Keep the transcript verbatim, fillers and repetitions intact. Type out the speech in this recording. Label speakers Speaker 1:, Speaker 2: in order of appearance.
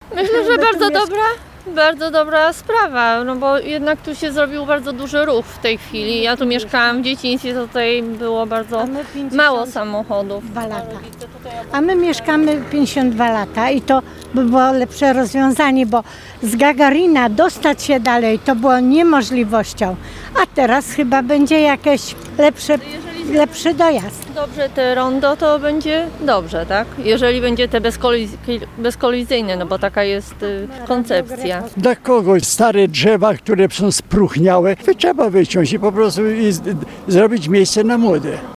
Speaker 1: Myślę, że
Speaker 2: My tu
Speaker 1: bardzo
Speaker 2: mieszka-
Speaker 1: dobra, bardzo dobra sprawa, no bo jednak tu się zrobił bardzo duży ruch w tej chwili. Ja tu mieszkałam w dzieciństwie, to tutaj było bardzo
Speaker 2: A my pięćdziesiąt
Speaker 1: mało samochodów.
Speaker 2: dwa lata. A my mieszkamy pięćdziesiąt dwa lata i to by było lepsze rozwiązanie, bo z Gagarina dostać się dalej to było niemożliwością. A teraz chyba będzie jakieś lepsze, lepszy dojazd.
Speaker 1: Dobrze te rondo, to będzie dobrze, tak? Jeżeli będzie te bezkoliz- bezkolizyjne, no bo taka jest y, koncepcja.
Speaker 3: Dla kogoś stare drzewa, które są spróchniałe, trzeba wyciąć i po prostu i z, zrobić miejsce na młode.